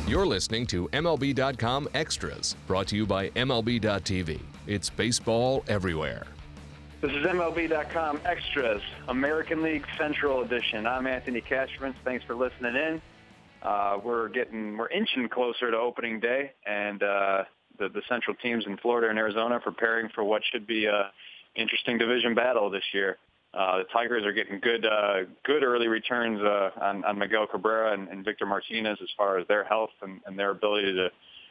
You're listening to MLB.com Extras, brought to you by MLB.tv. It's baseball everywhere. This is MLB.com Extras, American League Central Edition. I'm Anthony Cashman. Thanks for listening in. We're inching closer to opening day, and the Central teams in Florida and Arizona are preparing for what should be an interesting division battle this year. The Tigers are getting good early returns on Miguel Cabrera and Victor Martinez as far as their health and their ability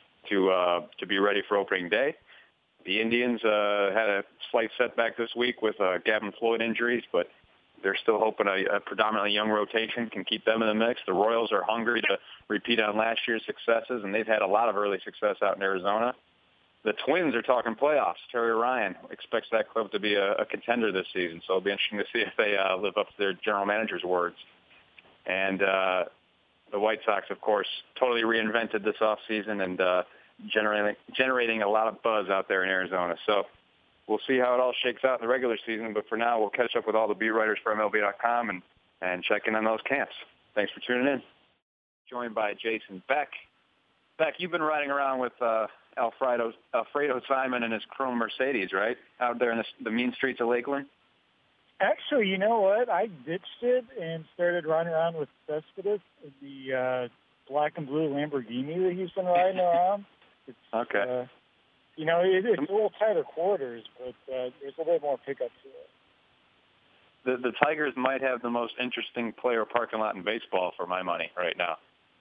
to be ready for opening day. The Indians had a slight setback this week with Gavin Floyd injuries, but they're still hoping a predominantly young rotation can keep them in the mix. The Royals are hungry to repeat on last year's successes, and they've had a lot of early success out in Arizona. The Twins are talking playoffs. Terry Ryan expects that club to be a contender this season, so it'll be interesting to see if they live up to their general manager's words. And the White Sox, of course, totally reinvented this offseason and generating a lot of buzz out there in Arizona. So we'll see how it all shakes out in the regular season, but for now we'll catch up with all the beat writers for MLB.com and check in on those camps. Thanks for tuning in. Joined by Jason Beck. Beck, you've been riding around with Alfredo Simon and his chrome Mercedes, right? Out there in the mean streets of Lakeland? Actually, you know what? I ditched it and started riding around with Cespedes, the black and blue Lamborghini that he's been riding around. It's, okay. It's a little tighter quarters, but there's a little more pickup to it. The Tigers might have the most interesting player parking lot in baseball for my money right now.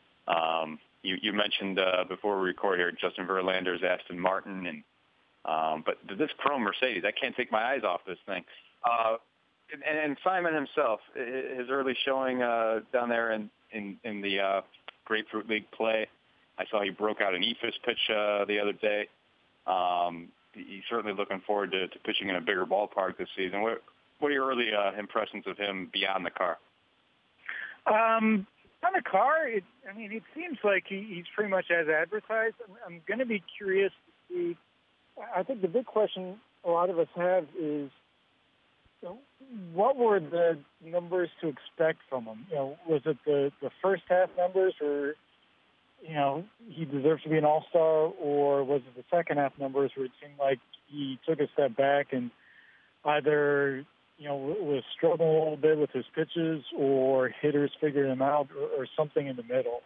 You mentioned before we record here Justin Verlander's Aston Martin, but this chrome Mercedes, I can't take my eyes off this thing. And Simon himself, his early showing down there in the Grapefruit League play, I saw he broke out an eephus pitch the other day. He's certainly looking forward to pitching in a bigger ballpark this season. What are your early impressions of him beyond the car? On the car, it seems like he's pretty much as advertised. I'm going to be curious to see. I think the big question a lot of us have is, what were the numbers to expect from him? Was it the first half numbers, or he deserves to be an all-star, or was it the second half numbers where it seemed like he took a step back and either was struggling a little bit with his pitches, or hitters figured him out, or something in the middle.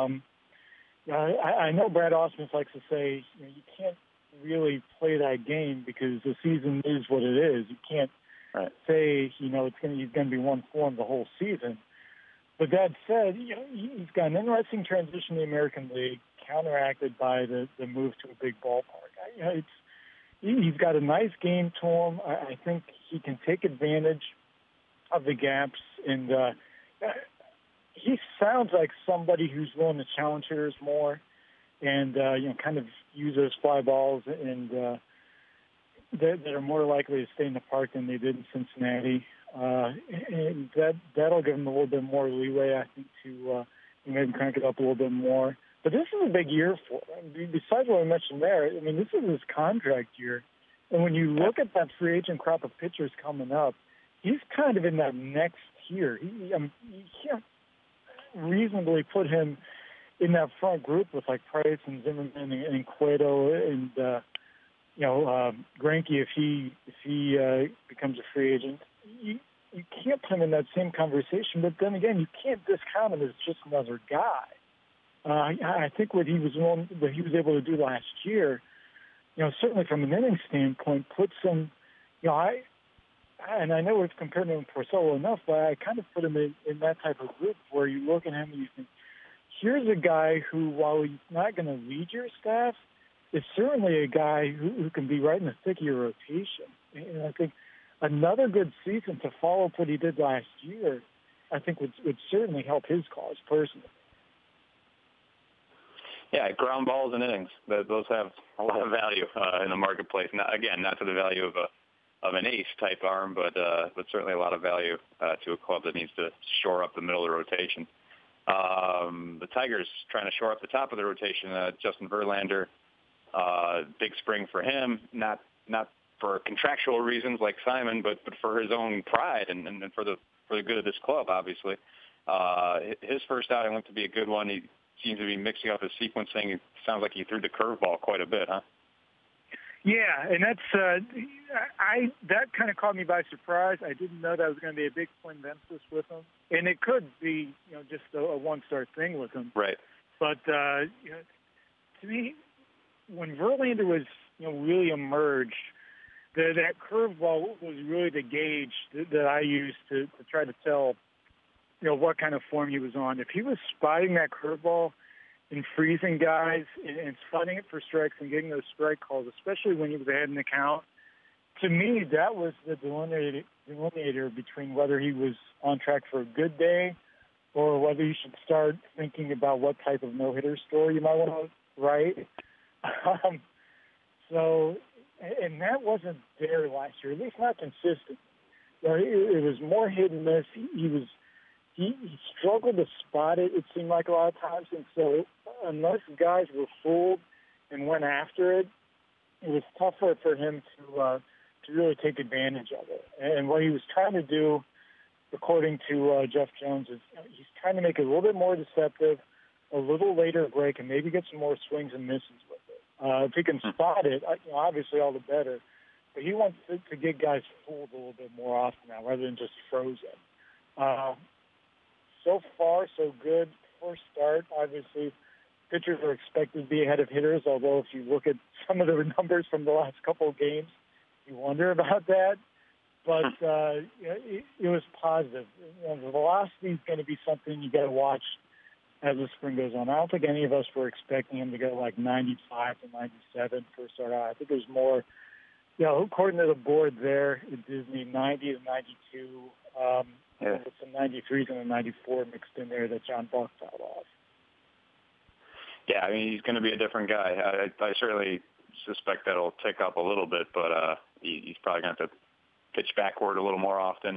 I know Brad Ausmus likes to say, you can't really play that game because the season is what it is. You can't say, he's going to be one form the whole season. But that said, he's got an interesting transition to the American League, counteracted by the move to a big ballpark. He's got a nice game to him. I think he can take advantage of the gaps, and he sounds like somebody who's willing to challenge hitters more, and kind of use those fly balls, and that are more likely to stay in the park than they did in Cincinnati. And that'll give him a little bit more leeway, I think, to maybe crank it up a little bit more. But this is a big year for him. Besides what I mentioned there, this is his contract year. And when you look at that free agent crop of pitchers coming up, he's kind of in that next tier. You can't reasonably put him in that front group with like Price and Zimmerman and Cueto and Greinke if he becomes a free agent. You can't put him in that same conversation. But then again, you can't discount him as just another guy. I think what he was able to do last year, certainly from an inning standpoint, puts him, I know we've compared him to Porcello enough, but I kind of put him in that type of group where you look at him and you think, here's a guy who, while he's not going to lead your staff, is certainly a guy who can be right in the thick of your rotation. And I think another good season to follow up what he did last year, I think would certainly help his cause personally. Yeah, ground balls and innings. Those have a lot of value in the marketplace. Not to the value of an ace type arm, but certainly a lot of value to a club that needs to shore up the middle of the rotation. The Tigers trying to shore up the top of the rotation. Justin Verlander, big spring for him. Not for contractual reasons like Simon, but for his own pride and for the good of this club, obviously. His first outing looked to be a good one. He seems to be mixing up his sequencing. It sounds like he threw the curveball quite a bit, huh? Yeah, and that's that kind of caught me by surprise. I didn't know that was going to be a big point of emphasis with him, and it could be just a one-start thing with him. Right. But to me, when Verlander was really emerged, that curveball was really the gauge that I used to try to tell what kind of form he was on. If he was spotting that curveball and freezing guys and spotting it for strikes and getting those strike calls, especially when he was ahead in the count, to me, that was the delineator between whether he was on track for a good day or whether you should start thinking about what type of no-hitter story you might want to write. And that wasn't there last year, at least not consistent. It was more hit and miss. He struggled to spot it, it seemed like a lot of times. And so unless guys were fooled and went after it, it was tougher for him to really take advantage of it. And what he was trying to do, according to Jeff Jones, is he's trying to make it a little bit more deceptive, a little later break, and maybe get some more swings and misses with it. If he can spot it, obviously all the better. But he wants to get guys fooled a little bit more often now rather than just frozen. So far, so good. First start, obviously, pitchers are expected to be ahead of hitters, although if you look at some of the numbers from the last couple of games, you wonder about that. But it was positive. The velocity is going to be something you got to watch as the spring goes on. I don't think any of us were expecting him to go like 95 to 97 first start out. I think it was more, according to the board there at Disney, 90 to 92. With some 93s and a 94 mixed in there that John Buck fouled off. Yeah, I mean, he's going to be a different guy. I certainly suspect that it'll tick up a little bit, but he's probably going to have to pitch backward a little more often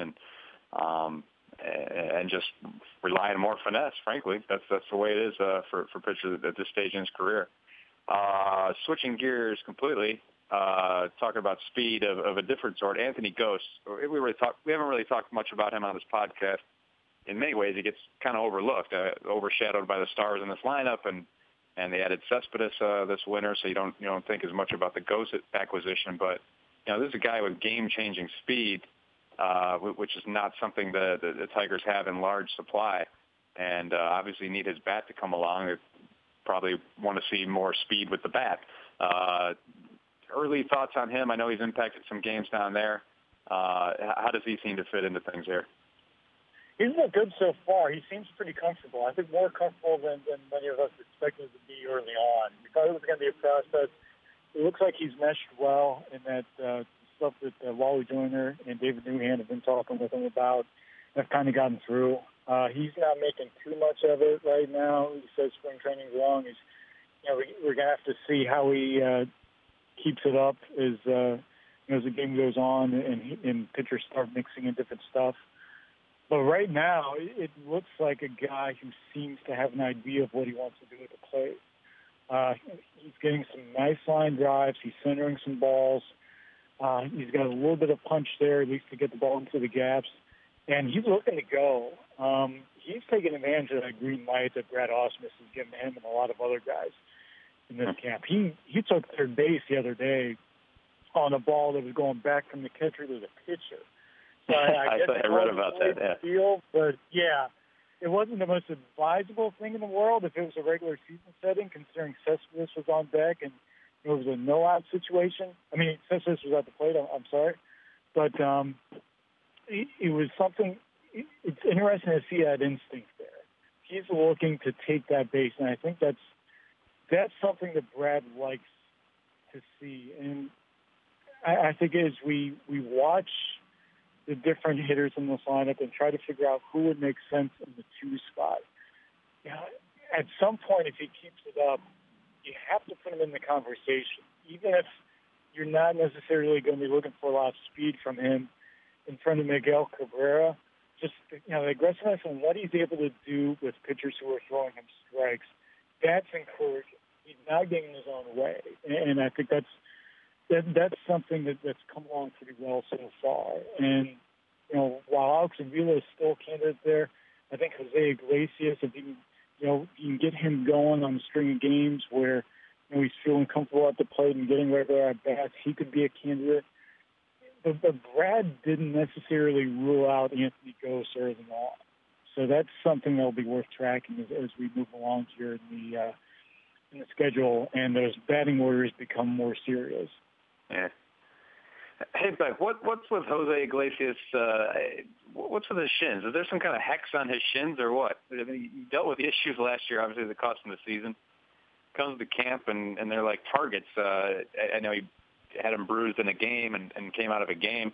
and just rely on more finesse, frankly. That's the way it is for pitchers at this stage in his career. Switching gears completely, talking about speed of a different sort, Anthony Ghost. We haven't really talked much about him on this podcast. In many ways, he gets kind of overlooked, overshadowed by the stars in this lineup, and they added Cespedes this winter, so you don't think as much about the Ghost acquisition. But this is a guy with game-changing speed, which is not something the Tigers have in large supply, and obviously need his bat to come along. They probably want to see more speed with the bat. Early thoughts on him? I know he's impacted some games down there. How does he seem to fit into things here? He's looked good so far. He seems pretty comfortable. I think more comfortable than many of us expected to be early on. We thought it was going to be a process. It looks like he's meshed well in that stuff that Wally Joyner and David Newhand have been talking with him about have kind of gotten through. He's not making too much of it right now. He says spring training's long. We're going to have to see how he keeps it up as the game goes on and pitchers start mixing in different stuff. But right now, it looks like a guy who seems to have an idea of what he wants to do at the plate. He's getting some nice line drives. He's centering some balls. He's got a little bit of punch there, at least to get the ball into the gaps. And he's looking to go. He's taking advantage of that green light that Brad Ausmus has given him and a lot of other guys in this camp. He took third base the other day on a ball that was going back from the catcher to the pitcher. So I read about that. Yeah. Field, but yeah, it wasn't the most advisable thing in the world if it was a regular season setting, considering Cespedes was on deck and it was a no-out situation. I mean, Cespedes was at the plate. I'm sorry, but it was something. It's interesting to see that instinct there. He's looking to take that base, and I think that's something that Brad likes to see. And I think as we watch the different hitters in this lineup and try to figure out who would make sense in the 2 spot. At some point, if he keeps it up, you have to put him in the conversation, even if you're not necessarily going to be looking for a lot of speed from him in front of Miguel Cabrera. Just the aggressiveness and what he's able to do with pitchers who are throwing him strikes, that's encouraging. He's not getting in his own way, and I think that's something that's come along pretty well so far. And, while Alex Avila is still a candidate there, I think Jose Iglesias, if he can you can get him going on a string of games where he's feeling comfortable at the plate and getting regular at bats. He could be a candidate. But Brad didn't necessarily rule out Anthony Gose early on. So that's something that'll be worth tracking as we move along here in the schedule and those batting orders become more serious. Yeah. Hey, Beck, what's with Jose Iglesias? What's with his shins? Is there some kind of hex on his shins or what? I mean, he dealt with the issues last year, obviously, that cost him the season. Comes to camp, and they're like targets. I know he had him bruised in a game and came out of a game.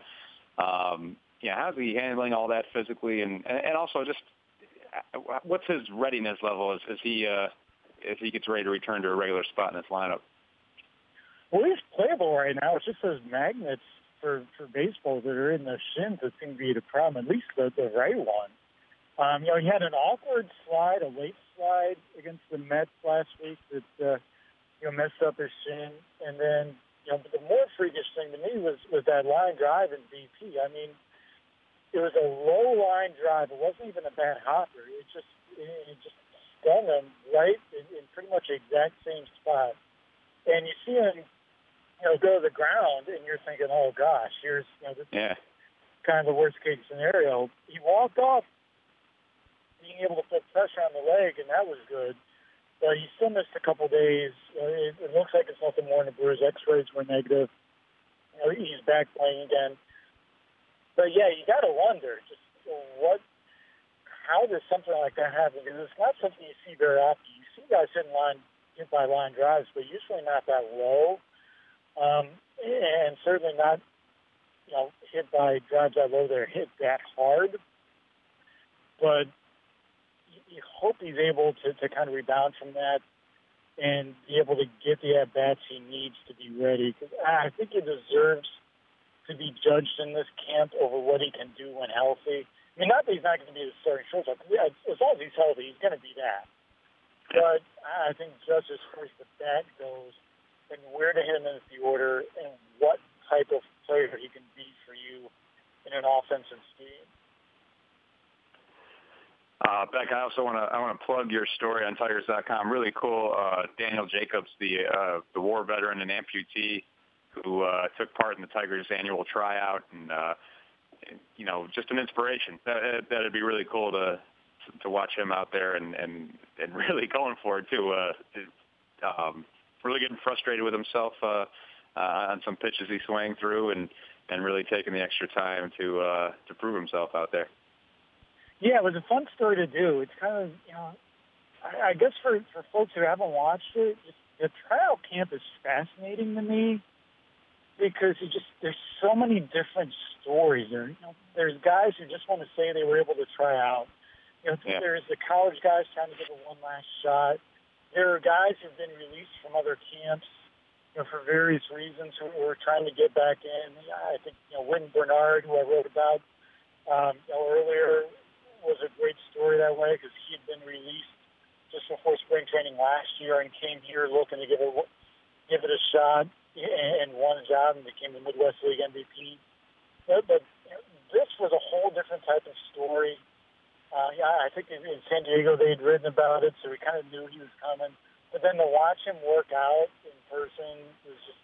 How's he handling all that physically? And also just what's his readiness level as he gets ready to return to a regular spot in this lineup? Well, he's playable right now. It's just those magnets for baseball that are in the shins that seem to be the problem, at least the right one. He had an awkward slide, a late slide against the Mets last week that, messed up his shin. And then, the more freakish thing to me was that line drive in BP. I mean, it was a low line drive. It wasn't even a bad hopper. It just stung him right in pretty much the exact same spot. And you see him, go to the ground, and you're thinking, oh, gosh, here's, this is kind of the worst-case scenario. He walked off being able to put pressure on the leg, and that was good. But he still missed a couple days. It looks like it's nothing more than a bruise. X-rays were negative. He's back playing again. But, yeah, you got to wonder just how does something like that happen? Because it's not something you see very often. You see guys hit by line drives, but usually not that low. And certainly not, hit by drives that low. They're hit that hard. But you hope he's able to kind of rebound from that and be able to get the at-bats he needs to be ready. Because I think he deserves to be judged in this camp over what he can do when healthy. I mean, not that he's not going to be the starting shortstop. As long as he's healthy, he's going to be that. But I think just as far as the bat goes and where to hit him in the order and what type of player he can be for you in an offensive scheme. Beck, I also want to plug your story on Tigers.com. Really cool. Daniel Jacobs, the war veteran and amputee who took part in the Tigers' annual tryout, and just an inspiration. That'd be really cool to watch him out there and really going for it too. Really getting frustrated with himself on some pitches he swung through, and really taking the extra time to prove himself out there. Yeah, it was a fun story to do. It's kind of, I guess for folks who haven't watched it, the tryout camp is fascinating to me because there's so many different stories. There's guys who just want to say they were able to try out. There's the college guys trying to get one last shot. There are guys who've been released from other camps, for various reasons who are trying to get back in. I think, Wynn Bernard, who I wrote about earlier, was a great story that way because he had been released just before spring training last year and came here looking to give it a shot and won a job and became the Midwest League MVP. But this was a whole different type of story. I think in San Diego they had written about it, so we kind of knew he was coming. But then to watch him work out in person was just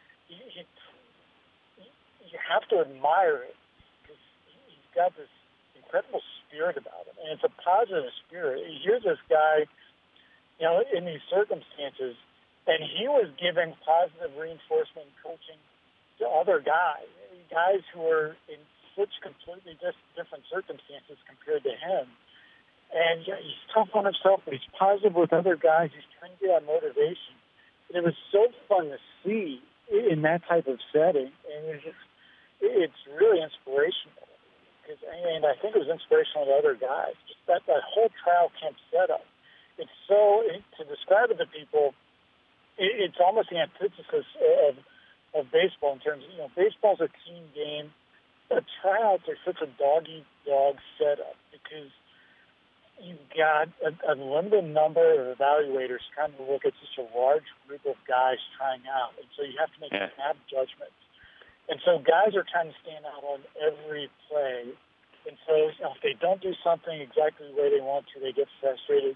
you have to admire it because he's got this incredible spirit about him, and it's a positive spirit. Here's this guy, in these circumstances, and he was giving positive reinforcement and coaching to other guys who are in such completely different circumstances compared to him. And he's tough on himself, but he's positive with other guys. He's trying to get on motivation. And it was so fun to see in that type of setting, and it's really inspirational. And I think it was inspirational to other guys. Just that whole trial camp setup. It's to describe it to people, it's almost the antithesis of baseball in terms of, baseball's a team game, but tryouts are such a dog-eat-dog setup because you've got a limited number of evaluators trying to look at such a large group of guys trying out. And so you have to make snap judgments. And so guys are trying to stand out on every play. And so if they don't do something exactly the way they want to, they get frustrated.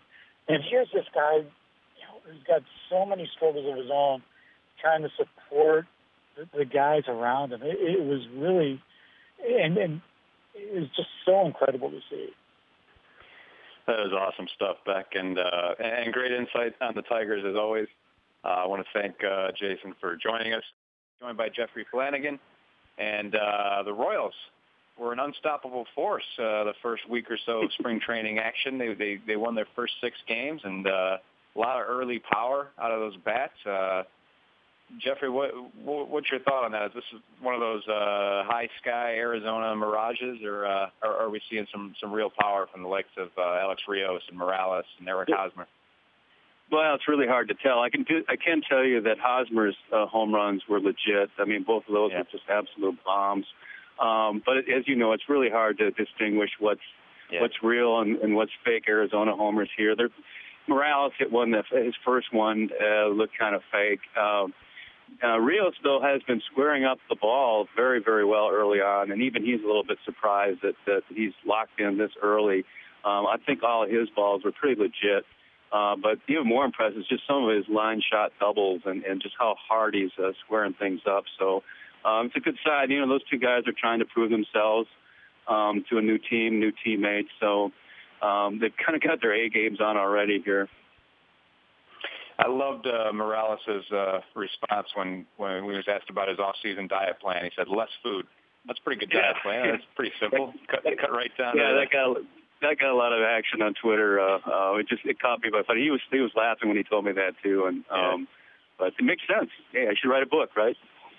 And here's this guy, who's got so many struggles of his own, trying to support the guys around him. It was really, and it was just so incredible to see. That was awesome stuff, Beck, and great insight on the Tigers as always. I want to thank Jason for joining us. Joined by Jeffrey Flanagan, and the Royals were an unstoppable force the first week or so of spring training action. They won their first 6 games, and a lot of early power out of those bats. Jeffrey, what's your thought on that? Is this one of those high sky Arizona mirages, or are we seeing some real power from the likes of Alex Rios and Morales and Eric Hosmer? Well, it's really hard to tell. I can tell you that Hosmer's home runs were legit. I mean, both of those were just absolute bombs. But as you know, it's really hard to distinguish what's real and what's fake Arizona homers here. Morales hit one, his first one looked kind of fake. Rios, though, has been squaring up the ball very, very well early on, and even he's a little bit surprised that he's locked in this early. I think all of his balls were pretty legit. But even more impressive is just some of his line shot doubles and just how hard he's squaring things up. So it's a good side. Those two guys are trying to prove themselves to a new team, new teammates. So they've kind of got their A games on already here. I loved Morales' response when he was asked about his off-season diet plan. He said, less food. That's a pretty good diet plan. That's pretty simple. Cut right down. Yeah, that got a lot of action on Twitter. It caught me by fun. He was laughing when he told me that too, and but it makes sense. Hey, I should write a book, right?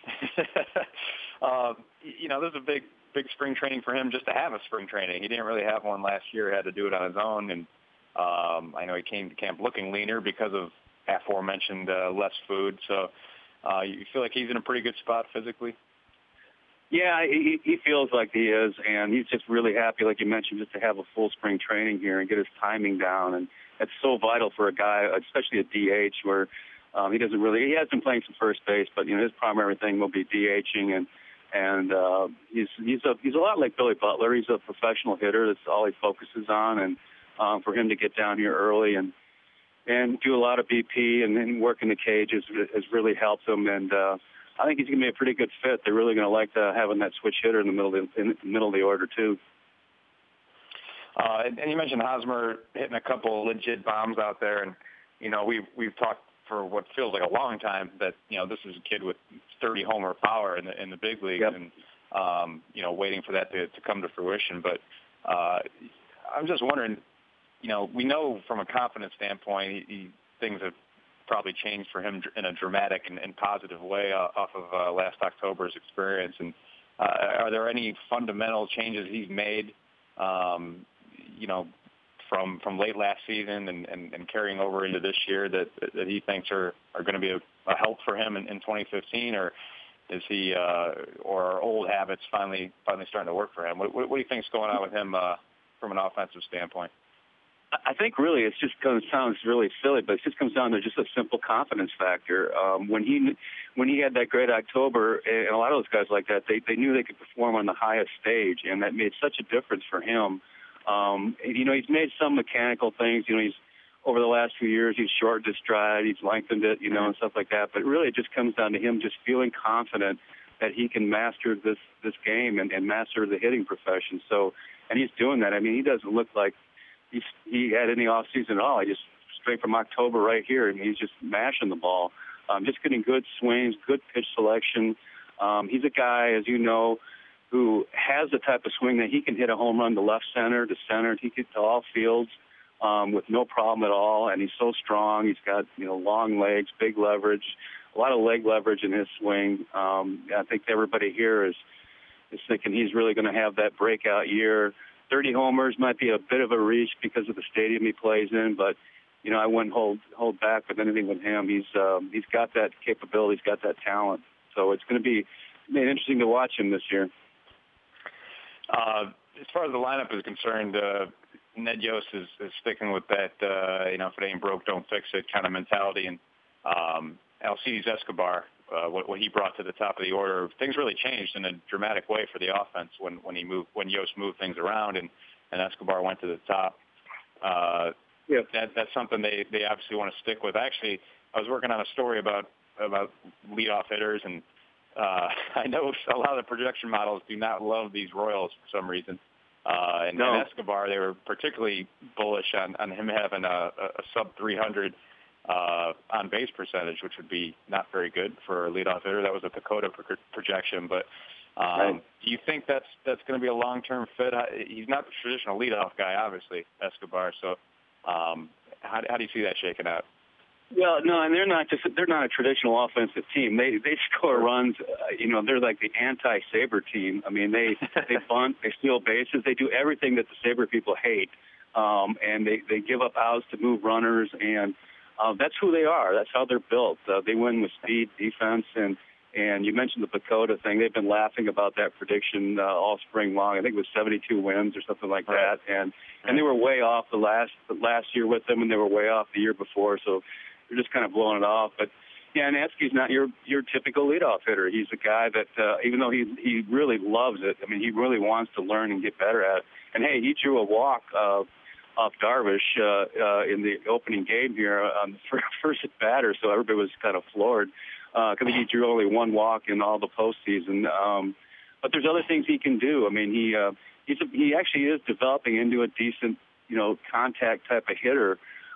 There's a big spring training for him just to have a spring training. He didn't really have one last year. He had to do it on his own, and I know he came to camp looking leaner because of aforementioned less food. So you feel like he's in a pretty good spot physically? Yeah, he feels like he is, and he's just really happy, like you mentioned, just to have a full spring training here and get his timing down. And that's so vital for a guy, especially a DH, where he has been playing some first base, but his primary thing will be DHing, and he's a lot like Billy Butler. He's a professional hitter. That's all he focuses on, and for him to get down here early and do a lot of BP and then work in the cage has really helped him. And I think he's going to be a pretty good fit. They're really going to like having that switch hitter in the middle of the order too. And you mentioned Hosmer hitting a couple legit bombs out there, and we've talked for what feels like a long time that this is a kid with 30 homer power in the big leagues, and waiting for that to come to fruition. But I'm just wondering, we know from a confidence standpoint, things have probably changed for him in a dramatic and positive way off of last October's experience. And are there any fundamental changes he's made, from late last season and carrying over into this year that he thinks are going to be a help for him in 2015, or is he or are old habits finally starting to work for him? What do you think's going on with him from an offensive standpoint? I think really it sounds really silly, but it just comes down to just a simple confidence factor. When he had that great October, and a lot of those guys like that, they knew they could perform on the highest stage, and that made such a difference for him. He's made some mechanical things. He's over the last few years, he's shortened his stride, he's lengthened it, and stuff like that. But really, it just comes down to him just feeling confident that he can master this game and master the hitting profession. So, and he's doing that. I mean, he doesn't look like he had any off season at all. He just straight from October right here, and he's just mashing the ball, just getting good swings, good pitch selection. He's a guy, as you know, who has the type of swing that he can hit a home run to left center, to center. He gets to all fields with no problem at all, and he's so strong. He's got long legs, big leverage, a lot of leg leverage in his swing. I think everybody here is thinking he's really going to have that breakout year. 30 homers might be a bit of a reach because of the stadium he plays in, but I wouldn't hold back with anything with him. He's got that capability, he's got that talent. So it's going to be interesting to watch him this year. As far as the lineup is concerned, Ned Yost is sticking with that, if it ain't broke, don't fix it kind of mentality. And Alcides Escobar, what he brought to the top of the order, things really changed in a dramatic way for the offense when Yost moved things around and Escobar went to the top. that's something they obviously want to stick with. Actually, I was working on a story about leadoff hitters, and I know a lot of the projection models do not love these Royals for some reason. And Escobar, they were particularly bullish on him having a sub 300 on base percentage, which would be not very good for a leadoff hitter. That was a PECOTA projection, but do you think that's going to be a long-term fit? He's not the traditional leadoff guy, obviously, Escobar. So how do you see that shaking out? Well, no, and they're not a traditional offensive team. They score runs. They're like the anti-Sabre team. I mean, they bunt, they steal bases, they do everything that the Sabre people hate, and they give up outs to move runners, and that's who they are. That's how they're built. They win with speed, defense, and you mentioned the PECOTA thing. They've been laughing about that prediction all spring long. I think it was 72 wins or something like that, and they were way off the last year with them, and they were way off the year before. So they're just kind of blowing it off. But yeah, Natzke's not your typical leadoff hitter. He's a guy that even though he really loves it, I mean, he really wants to learn and get better at it. And hey, he drew a walk off Darvish in the opening game here on the first at batter, so everybody was kind of floored. I think he drew only one walk in all the postseason. But there's other things he can do. I mean, he actually is developing into a decent, contact type of hitter.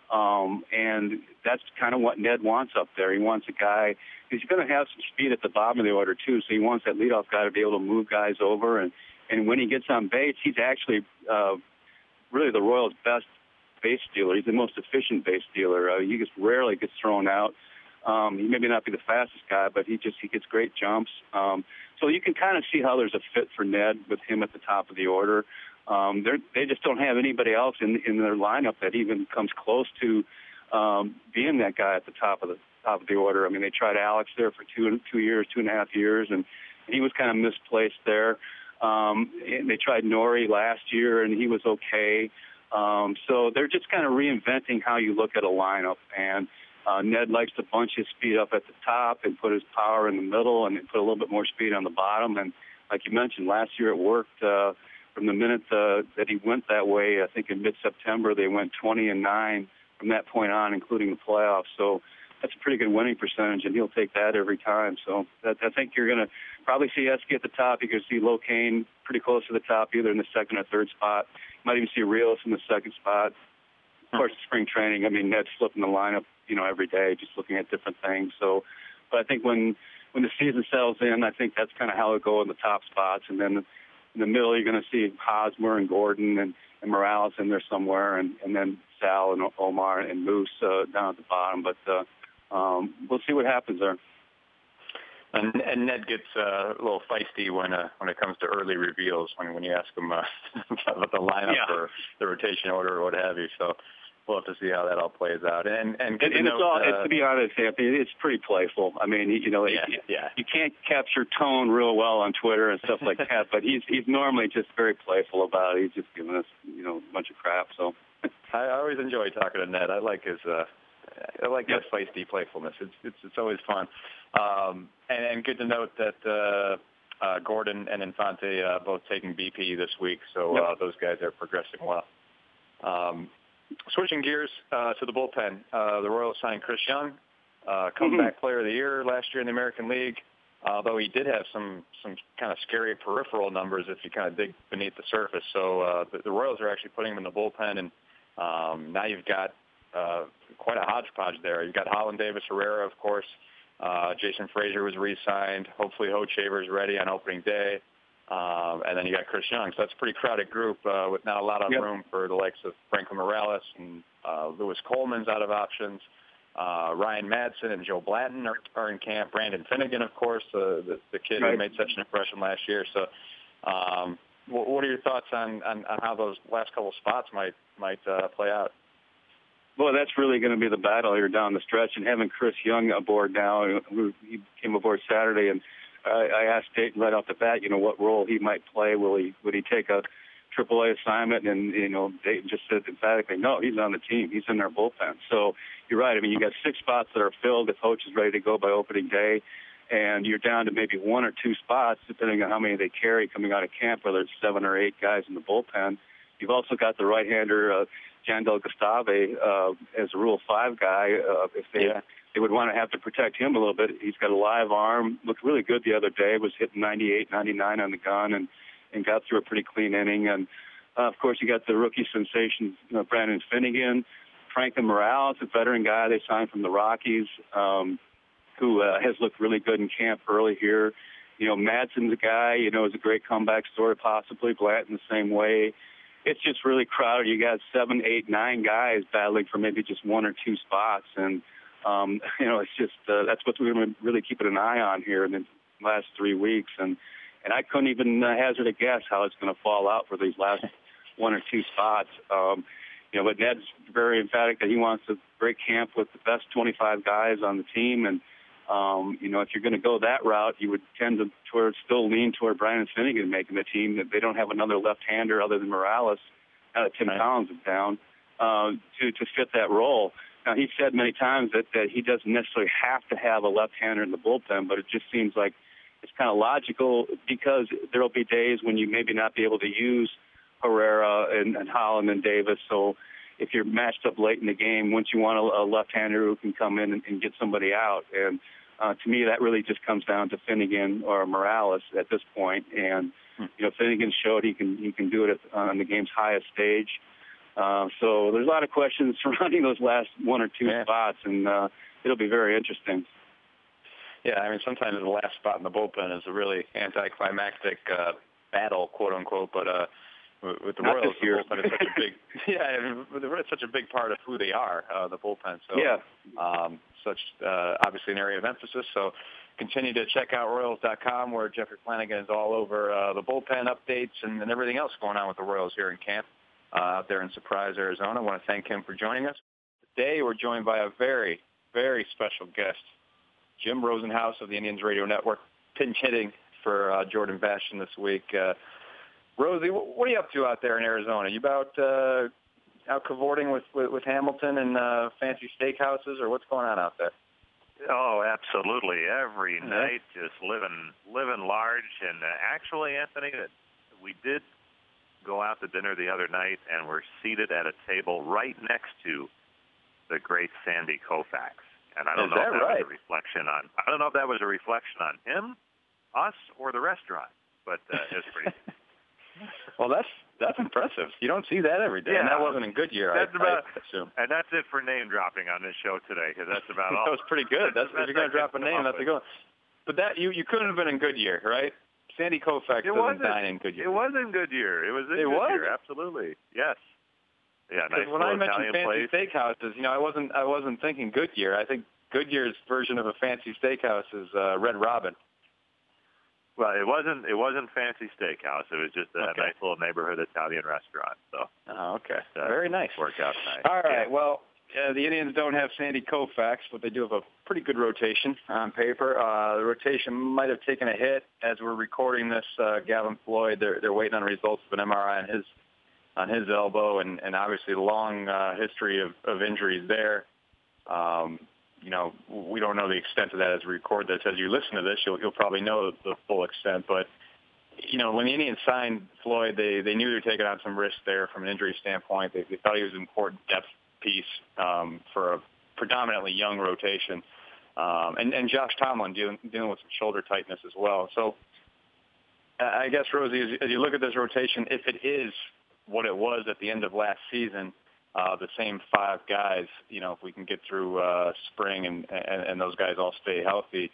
And that's kind of what Ned wants up there. He wants a guy, he's going to have some speed at the bottom of the order too, so he wants that leadoff guy to be able to move guys over. And when he gets on base, he's actually really the Royals' best base stealer. He's the most efficient base stealer. He just rarely gets thrown out. He may not be the fastest guy, but he gets great jumps. So you can kind of see how there's a fit for Ned with him at the top of the order. They just don't have anybody else in their lineup that even comes close to being that guy at the top of the order. I mean, they tried Alex there for 2.5 years, and he was kind of misplaced there. And they tried Nori last year, and he was okay. So they're just kind of reinventing how you look at a lineup. And Ned likes to bunch his speed up at the top and put his power in the middle and put a little bit more speed on the bottom. And like you mentioned, last year it worked. From the minute that he went that way, I think in mid-September, they went 20-9 from that point on, including the playoffs. So that's a pretty good winning percentage, and he'll take that every time. So I think you're going to probably see Eske at the top. You're going to see Locane pretty close to the top, either in the second or third spot. You might even see Rios in the second spot. Of course, spring training, I mean, Ned's flipping the lineup, every day, just looking at different things. So, but I think when the season settles in, I think that's kind of how it'll go in the top spots. And then in the middle, you're going to see Hosmer and Gordon and Morales in there somewhere, and then Sal and Omar and Moose down at the bottom. But we'll see what happens there. And Ned gets a little feisty when it comes to early reveals, when you ask him about the lineup or the rotation order or what have you. So we'll have to see how that all plays out. And to be honest, Anthony, it's pretty playful. I mean, you can't capture tone real well on Twitter and stuff like that, but he's normally just very playful about it. He's just giving us, a bunch of crap. So I always enjoy talking to Ned. I like his feisty playfulness. It's always fun. And good to note that Gordon and Infante both taking BP this week, so those guys are progressing well. Switching gears to the bullpen, the Royals signed Chris Young, comeback player of the year last year in the American League, although he did have some kind of scary peripheral numbers if you kind of dig beneath the surface. So the Royals are actually putting him in the bullpen, and now you've got quite a hodgepodge there. You've got Holland Davis Herrera, of course. Jason Frazier was re-signed. Hopefully Hochevar's ready on opening day. And then you got Chris Young. So that's a pretty crowded group with not a lot of room for the likes of Franklin Morales and Lewis Coleman's out of options. Ryan Madsen and Joe Blanton are in camp. Brandon Finnegan, of course, the kid who made such an impression last year. So what are your thoughts on how those last couple spots might play out? Boy, that's really going to be the battle here down the stretch. And having Chris Young aboard now, he came aboard Saturday, and I asked Dayton right off the bat, what role he might play. Would he take a AAA assignment? And, Dayton just said emphatically, no, he's on the team. He's in their bullpen. So you're right. I mean, you got 6 spots that are filled if Hoach is ready to go by opening day, and you're down to maybe 1 or 2 spots, depending on how many they carry coming out of camp, whether it's 7 or 8 guys in the bullpen. You've also got the right-hander, Jandel Gustave, as a Rule 5 guy. If they would want to have to protect him a little bit. He's got a live arm, looked really good the other day, was hitting 98, 99 on the gun, and got through a pretty clean inning. And, of course, you got the rookie sensation, Brandon Finnegan. Franklin Morales, a veteran guy they signed from the Rockies, who has looked really good in camp early here. Madsen's a guy, is a great comeback story possibly. Blanton the same way. It's just really crowded. You got 7, 8, 9 guys battling for maybe just 1 or 2 spots. And, it's just that's what we're really keeping an eye on here in the last 3 weeks. And I couldn't even hazard a guess how it's going to fall out for these last 1 or 2 spots. But Ned's very emphatic that he wants to break camp with the best 25 guys on the team. And, if you're going to go that route, you would tend to still lean toward Brandon Finnegan making the team. That they don't have another left-hander other than Morales, Tim Collins is down, to fit that role. Now, he said many times that he doesn't necessarily have to have a left-hander in the bullpen, but it just seems like it's kind of logical because there will be days when you maybe not be able to use Herrera and Holland and Davis. So if you're matched up late in the game, once you want a left-hander who can come in and get somebody out. And to me, that really just comes down to Finnegan or Morales at this point. And, Finnegan showed he can do it on the game's highest stage. So there's a lot of questions surrounding those last 1 or 2 spots, and it'll be very interesting. Yeah, I mean, sometimes the last spot in the bullpen is a really anticlimactic battle, quote unquote. But with the Royals, the bullpen is such a big, it's such a big part of who they are, the bullpen. So obviously an area of emphasis. So continue to check out Royals.com, where Jeffrey Flanagan is all over the bullpen updates and everything else going on with the Royals here in camp out there in Surprise, Arizona. I want to thank him for joining us. Today we're joined by a very, very special guest, Jim Rosenhaus of the Indians Radio Network, pinch hitting for Jordan Bastian this week. Rosie, what are you up to out there in Arizona? You about out cavorting with Hamilton and fancy steakhouses, or what's going on out there? Oh, absolutely. Every night, just living large. And actually, Anthony, we did go out to dinner the other night, and we're seated at a table right next to the great Sandy Koufax. And I don't know if that was a reflection on. I don't know if that was a reflection on him, us, or the restaurant. But it's pretty. Well, that's impressive. You don't see that every day, and that wasn't in Goodyear, I assume. And that's it for name dropping on this show today, because that's about all. That was pretty good. If you're going to drop a name, that's a good one. But that you couldn't have been in Goodyear, right? Sandy Koufax doesn't dine in Goodyear. It was in Goodyear. It was in Goodyear, absolutely. Yes. Yeah, nice. When I mentioned Italian fancy steakhouses, I wasn't thinking Goodyear. I think Goodyear's version of a fancy steakhouse is Red Robin. Well, it wasn't fancy steakhouse. It was just a nice little neighborhood Italian restaurant. So. Oh, okay. Very nice. Worked out nice. All right. Yeah. Well, the Indians don't have Sandy Koufax, but they do have a pretty good rotation on paper. The rotation might have taken a hit as we're recording this. Gavin Floyd, they're waiting on results of an MRI on his elbow, and obviously long history of injuries there. We don't know the extent of that as we record this. As you listen to this, you'll probably know the full extent. But, when the Indians signed Floyd, they knew they were taking on some risk there from an injury standpoint. They thought he was an important depth piece for a predominantly young rotation. And Josh Tomlin dealing with some shoulder tightness as well. So I guess, Rosie, as you look at this rotation, if it is what it was at the end of last season, the same 5 guys, if we can get through spring and those guys all stay healthy,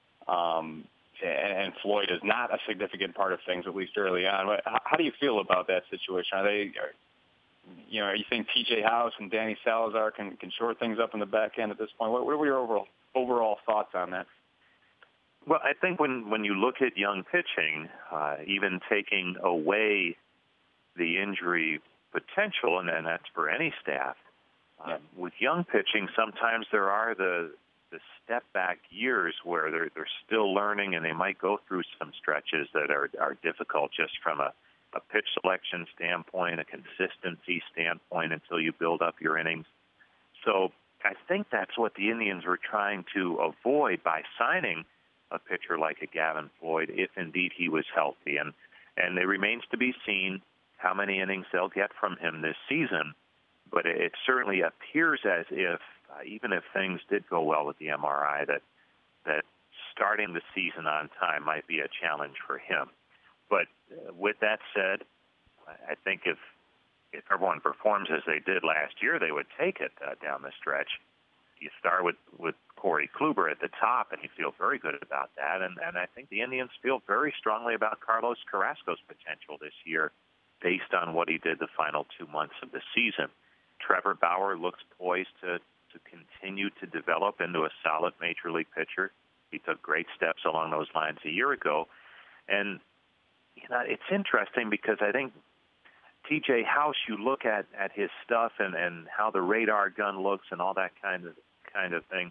and Floyd is not a significant part of things, at least early on. How do you feel about that situation? Are you think T.J. House and Danny Salazar can shore things up in the back end at this point? What are your overall thoughts on that? Well, I think when you look at young pitching, even taking away the injury potential, and that's for any staff. With young pitching, sometimes there are the step-back years where they're still learning, and they might go through some stretches that are difficult just from a pitch selection standpoint, a consistency standpoint, until you build up your innings. So I think that's what the Indians were trying to avoid by signing a pitcher like a Gavin Floyd, if indeed he was healthy. And it remains to be seen how many innings they'll get from him this season. But it certainly appears as if, even if things did go well with the MRI, that starting the season on time might be a challenge for him. But with that said, I think if everyone performs as they did last year, they would take it down the stretch. You start with Corey Kluber at the top, and you feel very good about that. And I think the Indians feel very strongly about Carlos Carrasco's potential this year based on what he did the final 2 months of the season. Trevor Bauer looks poised to continue to develop into a solid major league pitcher. He took great steps along those lines a year ago. And, it's interesting because I think T.J. House, you look at his stuff and how the radar gun looks and all that kind of thing,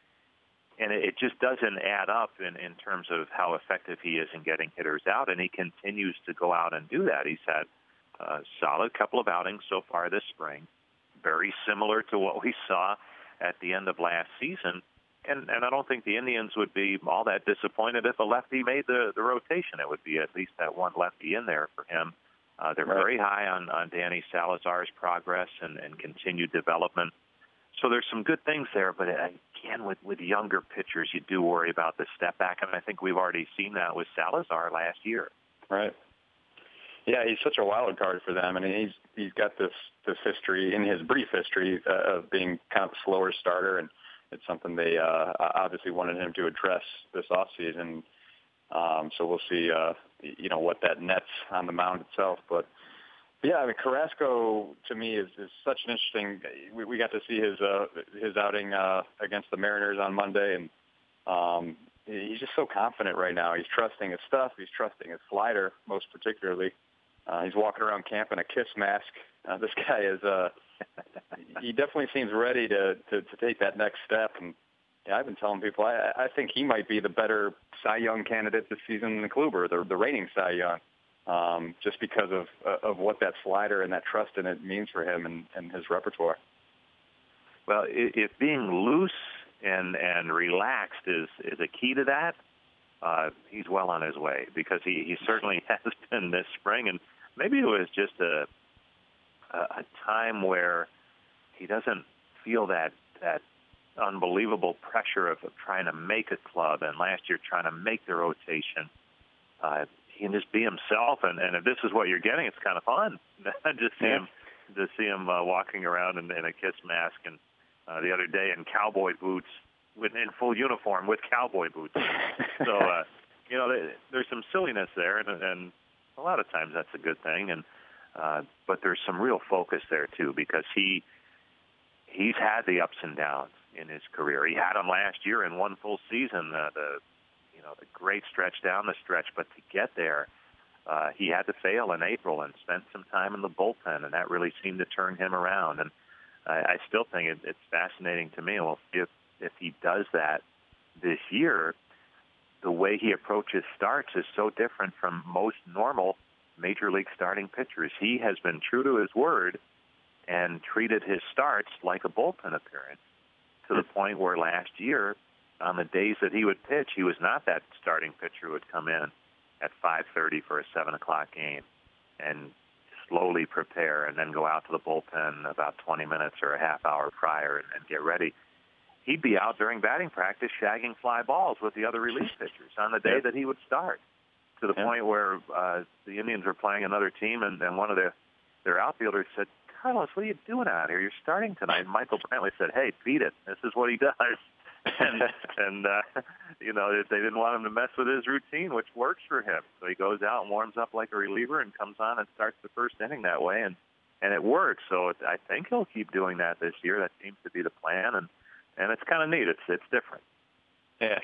and it just doesn't add up in terms of how effective he is in getting hitters out, and he continues to go out and do that. He's had a solid couple of outings so far this spring, very similar to what we saw at the end of last season. And I don't think the Indians would be all that disappointed if a lefty made the rotation. It would be at least that one lefty in there for him. They're very high on Danny Salazar's progress and continued development. So there's some good things there, but again, with younger pitchers, you do worry about the step back, and I think we've already seen that with Salazar last year. Right. Yeah, he's such a wild card for them, and he's got this history, in his brief history, of being kind of a slower starter, and it's something they obviously wanted him to address this offseason. So we'll see, what that nets on the mound itself. But yeah, I mean, Carrasco to me is such an interesting. We got to see his outing against the Mariners on Monday, and he's just so confident right now. He's trusting his stuff. He's trusting his slider, most particularly. He's walking around camp in a Kiss mask. This guy is. He definitely seems ready to take that next step. And yeah, I've been telling people I think he might be the better Cy Young candidate this season than Kluber, the reigning Cy Young, just because of what that slider and that trust in it means for him and his repertoire. Well, if being loose and relaxed is a key to that, he's well on his way, because he certainly has been this spring. And maybe it was just a time where he doesn't feel that unbelievable pressure of trying to make a club, and last year trying to make the rotation. He can just be himself, and if this is what you're getting, it's kind of fun. to see him walking around in a Kiss mask, and the other day in cowboy boots, in full uniform with cowboy boots. So there's some silliness there, and a lot of times that's a good thing. And but there's some real focus there too, because he's had the ups and downs in his career. He had them last year in one full season, the great stretch down the stretch. But to get there, he had to fail in April and spent some time in the bullpen, and that really seemed to turn him around. And I still think it's fascinating to me. Well, if he does that this year, the way he approaches starts is so different from most normal major league starting pitchers. He has been true to his word and treated his starts like a bullpen appearance, to the point where last year, on the days that he would pitch, he was not that starting pitcher who would come in at 5:30 for a 7 o'clock game and slowly prepare and then go out to the bullpen about 20 minutes or a half hour prior and get ready. He'd be out during batting practice shagging fly balls with the other relief pitchers on the day that he would start, to the point where the Indians were playing another team, and one of their outfielders said, "Carlos, what are you doing out here? You're starting tonight." And Michael Brantley said, "Hey, beat it. This is what he does." and they didn't want him to mess with his routine, which works for him. So he goes out and warms up like a reliever and comes on and starts the first inning that way, and it works. So I think he'll keep doing that this year. That seems to be the plan, and it's kind of neat. It's different. Yeah.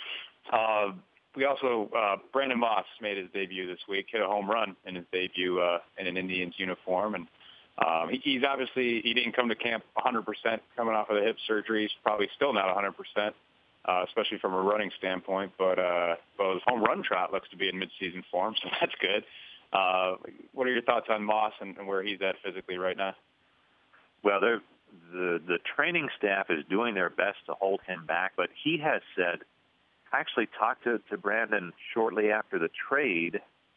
We also, Brandon Moss made his debut this week, hit a home run in his debut in an Indians uniform. And he's obviously, he didn't come to camp 100% coming off of the hip surgery. He's probably still not 100%, especially from a running standpoint. But his home run trot looks to be in midseason form, so that's good. What are your thoughts on Moss and where he's at physically right now? Well, the training staff is doing their best to hold him back, but he has said, I actually talked to Brandon shortly after the trade,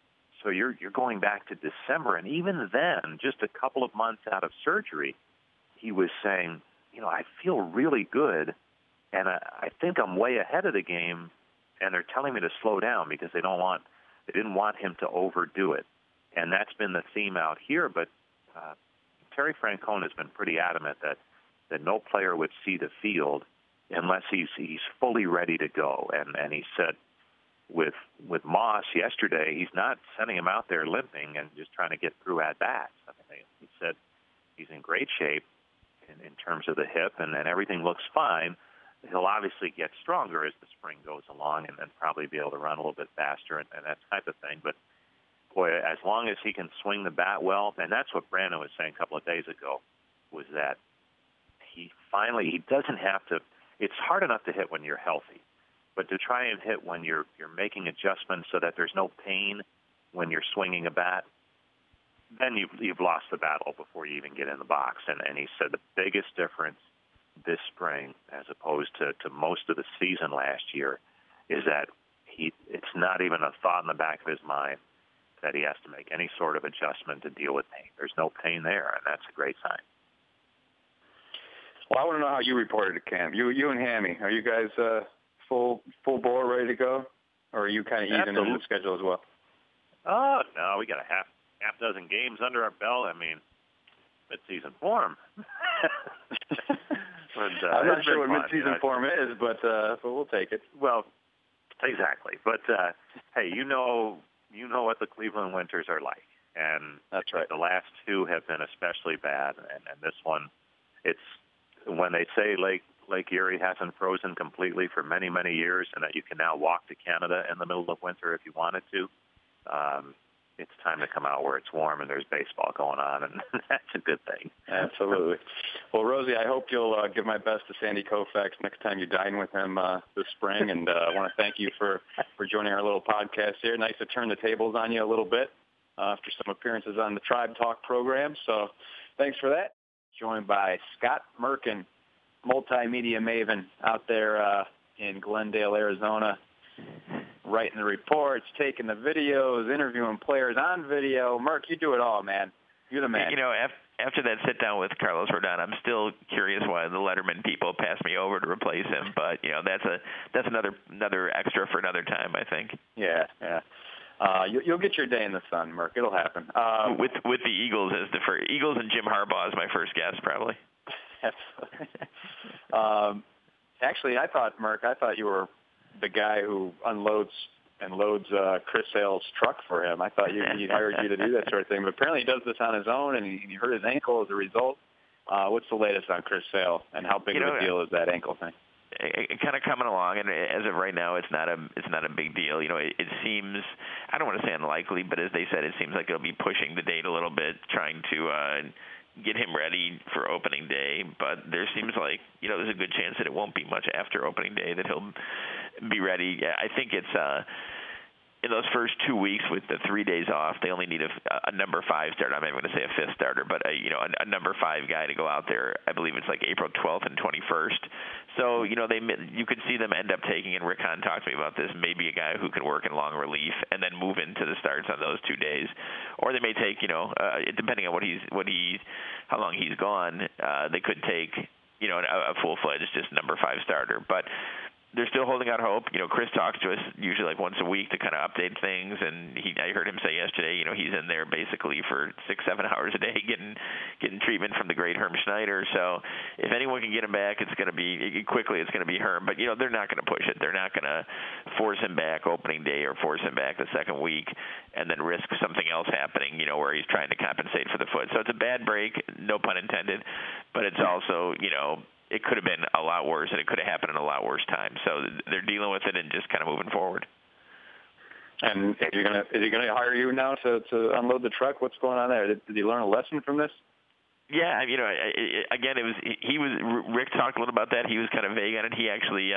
So you're going back to December, and even then, just a couple of months out of surgery, he was saying, I feel really good, and I think I'm way ahead of the game, and they're telling me to slow down because they didn't want him to overdo it. And that's been the theme out here, but Terry Francona has been pretty adamant that no player would see the field unless he's fully ready to go. And he said with Moss yesterday, he's not sending him out there limping and just trying to get through at-bats. I mean, he said he's in great shape in terms of the hip, and everything looks fine. He'll obviously get stronger as the spring goes along and then probably be able to run a little bit faster and that type of thing. But, boy, as long as he can swing the bat well, and that's what Brandon was saying a couple of days ago, was that he doesn't have to – it's hard enough to hit when you're healthy, but to try and hit when you're making adjustments so that there's no pain when you're swinging a bat, then you've lost the battle before you even get in the box. And he said the biggest difference this spring, as opposed to most of the season last year, is that it's not even a thought in the back of his mind that he has to make any sort of adjustment to deal with pain. There's no pain there, and that's a great sign. Well, I want to know how you reported to camp. You and Hammy, are you guys full bore ready to go, or are you kind of easing into the schedule as well? Oh no, we got a half dozen games under our belt. I mean, mid-season form. I'm not sure what mid-season form is, but we'll take it. Well, exactly. But hey, you know what the Cleveland winters are like, and that's right. The last two have been especially bad, and this one, it's when they say Lake Erie hasn't frozen completely for many, many years, and that you can now walk to Canada in the middle of winter if you wanted to. It's time to come out where it's warm and there's baseball going on, and that's a good thing. Absolutely. Well, Rosie, I hope you'll give my best to Sandy Koufax next time you dine with him this spring, and I want to thank you for joining our little podcast here. Nice to turn the tables on you a little bit after some appearances on the Tribe Talk program, so thanks for that. Joined by Scott Merkin, multimedia maven out there in Glendale, Arizona, writing the reports, taking the videos, interviewing players on video. Merk, you do it all, man. You're the man. After that sit-down with Carlos Rodon, I'm still curious why the Letterman people passed me over to replace him. But, that's another extra for another time, I think. Yeah. You'll get your day in the sun, Merk. It'll happen. With the Eagles as the first. Eagles and Jim Harbaugh is my first guess, probably. Actually, I thought you were the guy who unloads and loads Chris Sale's truck for him. I thought he hired you to do that sort of thing. But apparently he does this on his own, and he hurt his ankle as a result. What's the latest on Chris Sale, and how big of a deal is that ankle thing? Kind of coming along, and as of right now, it's not a big deal. It seems, I don't want to say unlikely, but as they said, it seems like it'll be pushing the date a little bit, trying to get him ready for opening day. But there seems like there's a good chance that it won't be much after opening day that he'll be ready. I think it's in those first 2 weeks with the 3 days off, they only need a number 5 starter. I'm not going to say a fifth starter, but a number 5 guy to go out there. I believe it's like April 12th and 21st. So you could see them end up taking, and Rick Hahn talked to me about this, maybe a guy who can work in long relief and then move into the starts on those 2 days, or they may take depending on how long he's gone, they could take a full-fledged just number 5 starter, but. They're still holding out hope. Chris talks to us usually like once a week to kind of update things, and I heard him say yesterday, he's in there basically for 6-7 hours a day getting treatment from the great Herm Schneider. So if anyone can get him back, it's going to be Herm. But they're not going to push it. They're not going to force him back opening day or force him back the second week, and then risk something else happening. Where he's trying to compensate for the foot. So it's a bad break, no pun intended, but it's also it could have been a lot worse, and it could have happened in a lot worse time. So they're dealing with it and just kind of moving forward. And is he gonna hire you now to unload the truck? What's going on there? Did he learn a lesson from this? Yeah, again, Rick talked a little about that. He was kind of vague on it. He actually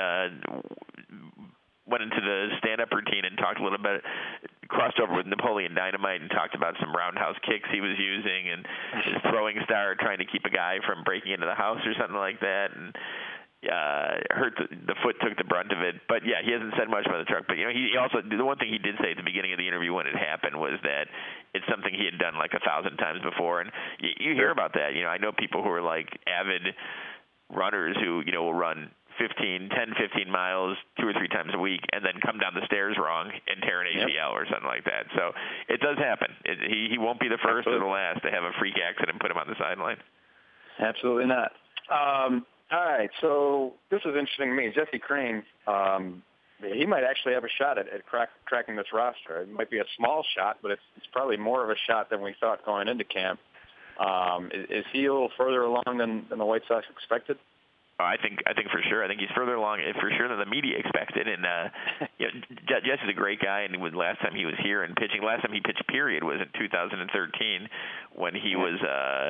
went into the stand-up routine and talked a little bit, crossed over with Napoleon Dynamite and talked about some roundhouse kicks he was using and his throwing star trying to keep a guy from breaking into the house or something like that. And hurt the foot, took the brunt of it. But yeah, he hasn't said much about the truck. But he also, the one thing he did say at the beginning of the interview when it happened was that it's something he had done like 1,000 times before. And you hear about that. I know people who are like avid runners who will run 10, 15 miles 2 or 3 times a week and then come down the stairs wrong and tear an ACL or something like that. So it does happen. He won't be the first or the last to have a freak accident and put him on the sideline. Absolutely not. All right, so this is interesting to me. Jesse Crain, he might actually have a shot at cracking this roster. It might be a small shot, but it's probably more of a shot than we thought going into camp. Is he a little further along than the White Sox expected? I think for sure. I think he's further along for sure than the media expected. And Jesse's a great guy. And last time he was here and pitching, last time he pitched period was in 2013 when he was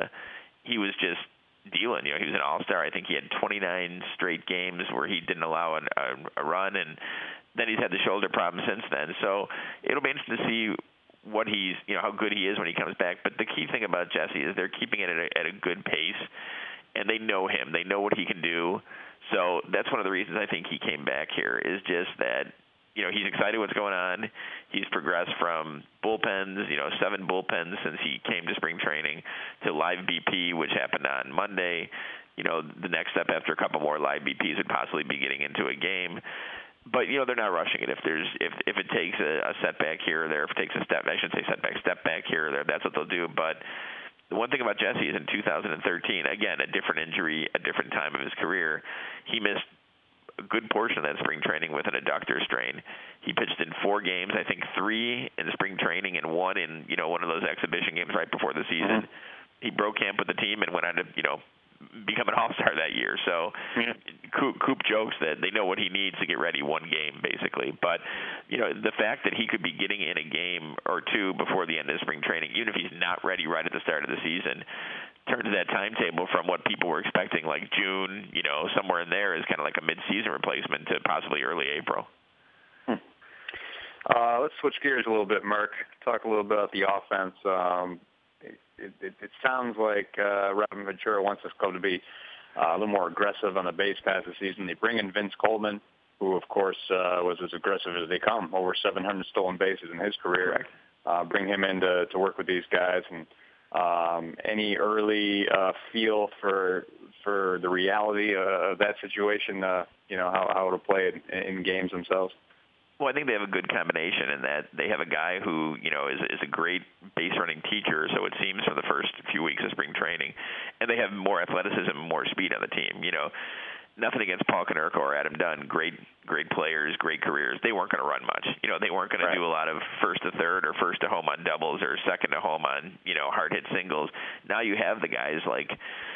just dealing. He was an all-star. I think he had 29 straight games where he didn't allow a run, and then he's had the shoulder problem since then. So it'll be interesting to see what he's, how good he is when he comes back. But the key thing about Jesse is they're keeping it at a good pace. And they know him. They know what he can do. So that's one of the reasons I think he came back here is just that, he's excited what's going on. He's progressed from bullpens, 7 bullpens since he came to spring training to live BP, which happened on Monday. The next step after a couple more live BPs would possibly be getting into a game. But, they're not rushing it. If it takes a setback here or there, if it takes a step back here or there, that's what they'll do. But the one thing about Jesse is in 2013, again, a different injury, a different time of his career, he missed a good portion of that spring training with an adductor strain. He pitched in 4 games, I think 3 in spring training and 1 in, one of those exhibition games right before the season. He broke camp with the team and went on to, become an all-star that year. So Coop jokes that they know what he needs to get ready one game, basically. But, the fact that he could be getting in a game or 2 before the end of spring training, even if he's not ready right at the start of the season, turns that timetable from what people were expecting, like June, somewhere in there, is kind of like a mid-season replacement to possibly early April. Let's switch gears a little bit, Mark. Talk a little bit about the offense. It sounds like Robin Ventura wants this club to be a little more aggressive on the base pass this season. They bring in Vince Coleman, who, of course, was as aggressive as they come, over 700 stolen bases in his career. Bring him in to work with these guys. And any early feel for the reality of that situation, how it'll play in games themselves? Well, I think they have a good combination in that they have a guy who, is a great base running teacher, so it seems, for the first few weeks of spring training. And they have more athleticism and more speed on the team. Nothing against Paul Konerko or Adam Dunn, great players, great careers. They weren't going to run much. They weren't going to do a lot of first to third or first to home on doubles or second to home on, hard hit singles. Now you have the guys like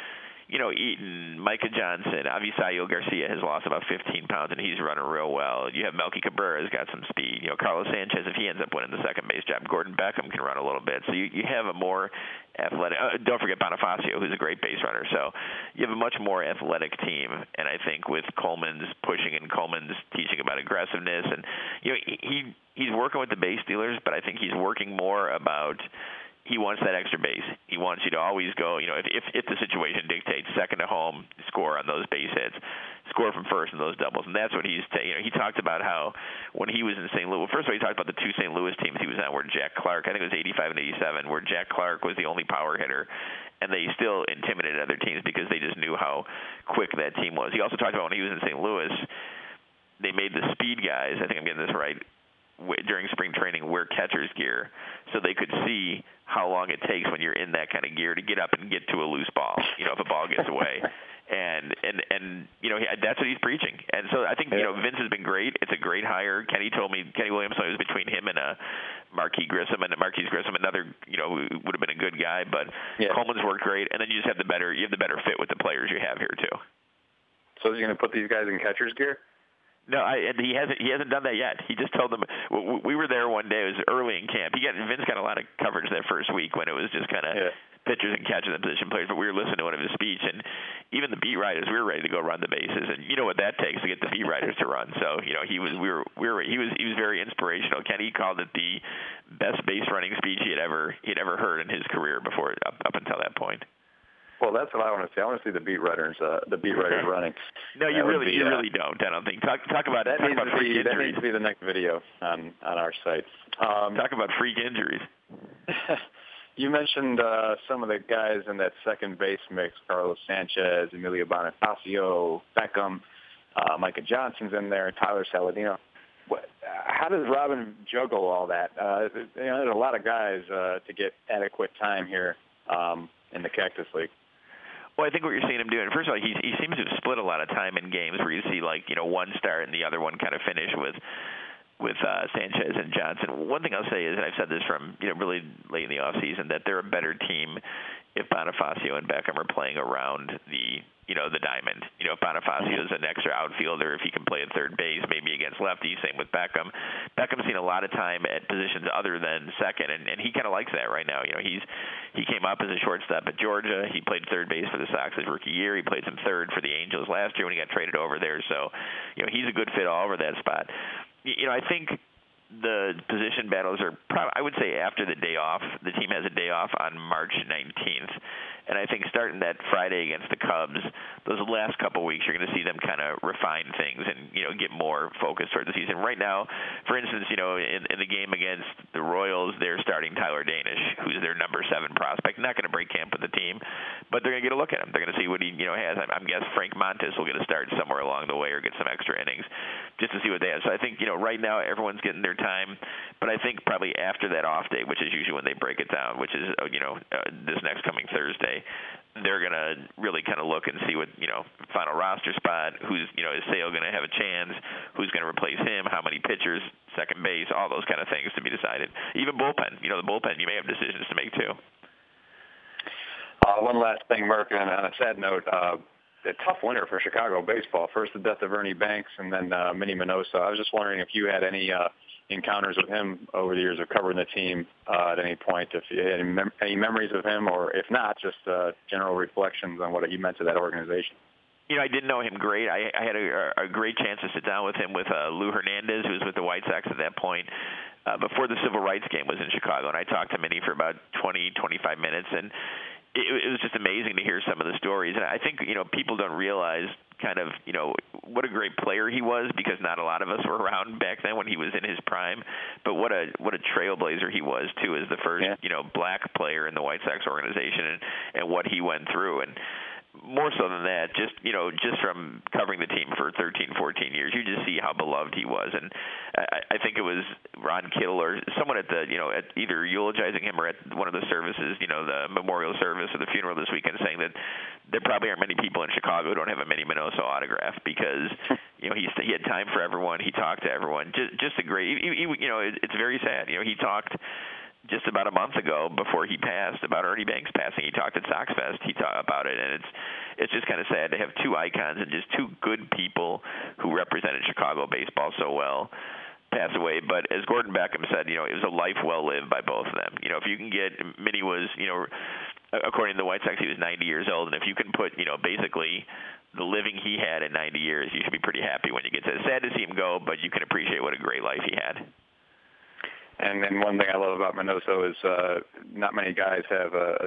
Eaton, Micah Johnson, Avisayo Garcia has lost about 15 pounds, and he's running real well. You have Melky Cabrera's got some speed. Carlos Sanchez, if he ends up winning the second base job, Gordon Beckham can run a little bit. So you have a more athletic don't forget Bonifacio, who's a great base runner. So you have a much more athletic team, and I think with Coleman's pushing and Coleman's teaching about aggressiveness, and he's working with the base stealers, but I think he's working more about he wants that extra base. He wants you to always go, if the situation dictates, second to home, score on those base hits, score from first in those doubles. And that's what he talked about how when he was in St. Louis, first of all, he talked about the 2 St. Louis teams he was on where Jack Clark, I think it was 85 and 87, where Jack Clark was the only power hitter, and they still intimidated other teams because they just knew how quick that team was. He also talked about when he was in St. Louis, they made the speed guys, I think I'm getting this right, during spring training, wear catcher's gear so they could see how long it takes when you're in that kind of gear to get up and get to a loose ball, if a ball gets away. And that's what he's preaching. And so I think, Vince has been great. It's a great hire. Kenny Williams, it was between him and Marquis Grissom, another, would have been a good guy, but Coleman's worked great. And then you just have the better fit with the players you have here too. So he's going to put these guys in catcher's gear? No, he hasn't done that yet. He just told them. We were there one day. It was early in camp. Vince got a lot of coverage that first week when it was just kind of pitchers and catchers and position players. But we were listening to one of his speech, and even the beat writers, we were ready to go run the bases. And you know what that takes to get the beat writers to run. So he was very inspirational. Kenny called it the best base running speech he had ever heard in his career before up until that point. Well, that's what I want to see. I want to see the beat writers running. No, you really don't. I don't think. Talk about that. Talk about freak injuries. That needs to be the next video on our site. Talk about freak injuries. You mentioned some of the guys in that second base mix: Carlos Sanchez, Emilio Bonifacio, Beckham, Micah Johnson's in there, Tyler Saladino. How does Robin juggle all that? There's a lot of guys to get adequate time here in the Cactus League. Well, I think what you're seeing him doing, first of all, he seems to have split a lot of time in games where you see one start and the other one kind of finish with Sanchez and Johnson. One thing I'll say is, and I've said this from really late in the offseason, that they're a better team if Bonifacio and Beckham are playing around the diamond. If Bonifacio is an extra outfielder, if he can play at third base, maybe against lefties, same with Beckham. Beckham's seen a lot of time at positions other than second, and he kind of likes that right now. He came up as a shortstop at Georgia. He played third base for the Sox his rookie year. He played some third for the Angels last year when he got traded over there. So, he's a good fit all over that spot. I think the position battles are probably, I would say, after the day off. The team has a day off on March 19th. And I think starting that Friday against the Cubs, those last couple weeks, you're going to see them kind of refine things and, get more focused toward the season. Right now, for instance, in the game against the Royals, they're starting Tyler Danish, who's their number 7 prospect. Not going to break camp with the team, but they're going to get a look at him. They're going to see what he, has. I'm guessing Frank Montes will get a start somewhere along the way or get some extra innings just to see what they have. So I think, right now everyone's getting their time, but I think probably after that off day, which is usually when they break it down, which is, this next coming Thursday, they're going to really kind of look and see what, final roster spot, who's, is Sale going to have a chance, who's going to replace him, how many pitchers, second base, all those kind of things to be decided. Even bullpen, the bullpen, you may have decisions to make too. One last thing, Mark, on a sad note, a tough winter for Chicago baseball. First, the death of Ernie Banks, and then Minnie Minoso. I was just wondering if you had any encounters with him over the years of covering the team at any point, if you had any memories of him, or if not, just general reflections on what he meant to that organization. I didn't know him great. I had a great chance to sit down with him with Lou Hernandez, who was with the White Sox at that point, before the Civil Rights game was in Chicago, and I talked to Minnie for about 20, 25 minutes, and it was just amazing to hear some of the stories. And I think, people don't realize kind of, what a great player he was, because not a lot of us were around back then when he was in his prime. But what a trailblazer he was, too, as the first, black player in the White Sox organization, and what he went through. And more so than that, just from covering the team for 13, 14 years, you just see how beloved he was. And I think it was Ron Kittle or someone at the, at either eulogizing him or at one of the services, the memorial service or the funeral this weekend, saying that there probably aren't many people in Chicago who don't have a Minnie Minoso autograph, because, he had time for everyone. He talked to everyone. Just a great, it's very sad. He talked just about a month ago, before he passed, about Ernie Banks passing. He talked at Sox Fest. He talked about it, and it's just kind of sad to have two icons and just two good people who represented Chicago baseball so well pass away. But as Gordon Beckham said, it was a life well lived by both of them. If you can get, Minnie was, according to the White Sox, he was 90 years old, and if you can put, basically the living he had in 90 years, you should be pretty happy when you get to it. It's sad to see him go, but you can appreciate what a great life he had. And then one thing I love about Minoso is not many guys have a